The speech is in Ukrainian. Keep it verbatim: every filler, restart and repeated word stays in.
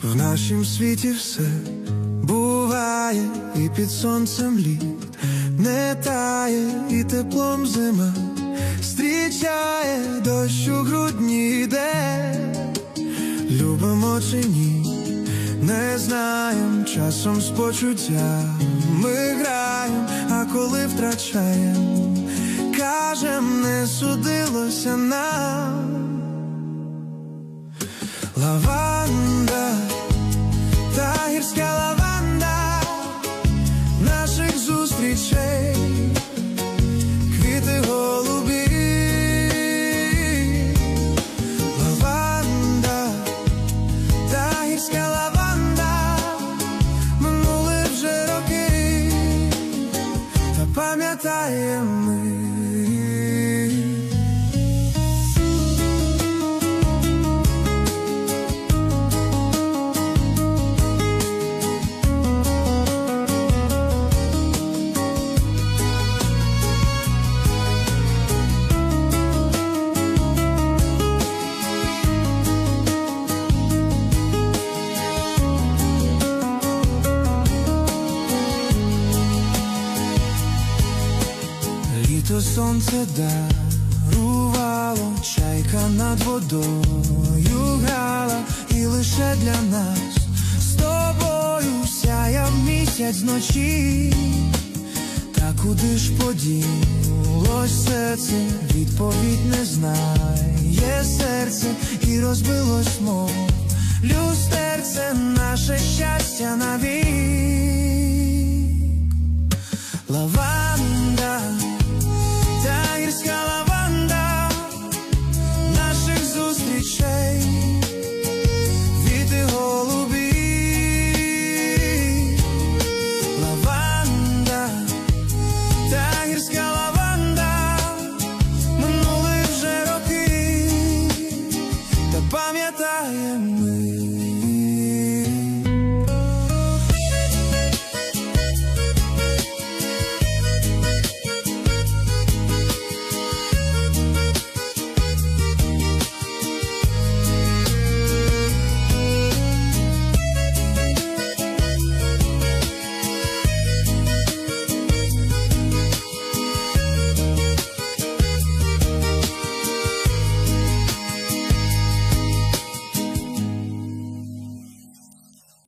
В нашім світі все буває, і під сонцем літ не тає, і теплом зима зустрічає, дощ у грудні йде. Любимо чи ні, не знаєм, часом з почуттями граєм, а коли втрачаєм, кажем, не судилося нам. Лаванда, та гірська лаванда наших зустрічей, квіти голубі. Лаванда, та гірська лаванда, минули вже роки, та пам'ятаєм ми. Літо сонце дарувало, чайка над водою грала, і лише для нас з тобою сяяв місяць вночі. Та куди ж поділось серце, відповідь не знає серце, і розбилось, мов люстерце, наше щастя навік.